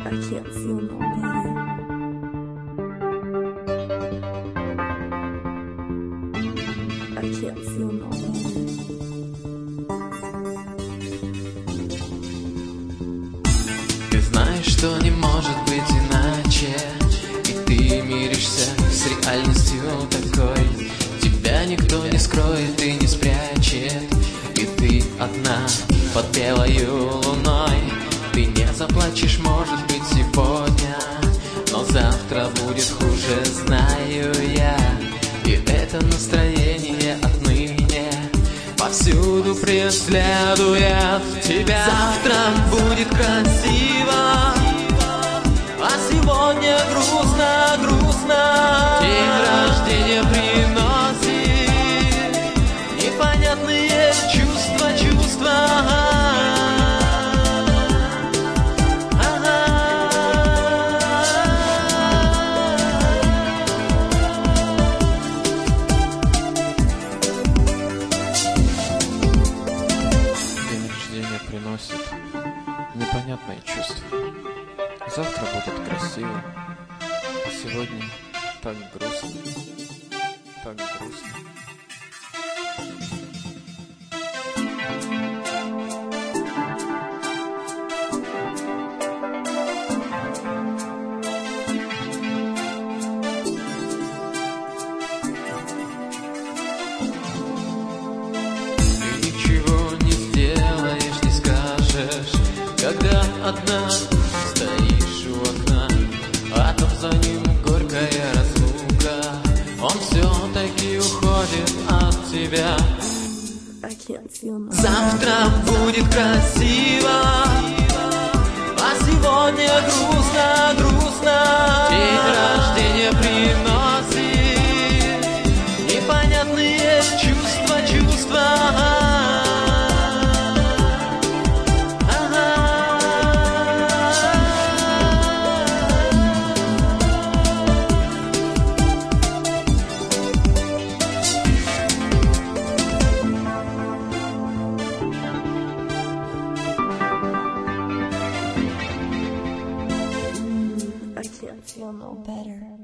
I can't feel no better. I can't feel no better. Ты знаешь, что не может быть иначе, и ты миришься с реальностью такой. Тебя никто не скроет и не спрячет, и ты одна под белою луной. Ты не заплачешь, может быть, сегодня, но завтра будет хуже, знаю я. И это настроение отныне повсюду преследует тебя. Завтра будет красиво, а сегодня грустно, грустно. День рождения приносит непонятные чувства, чувства. Приносит непонятные чувства. Завтра будет красиво, а сегодня так грустно, так грустно. Когда одна стоишь у окна, а там за ним горькая разлука, он все-таки уходит от тебя. Завтра будет красиво, а сегодня грустно, грустно. День рождения приносит непонятные чувства, чувства. I can't feel no better.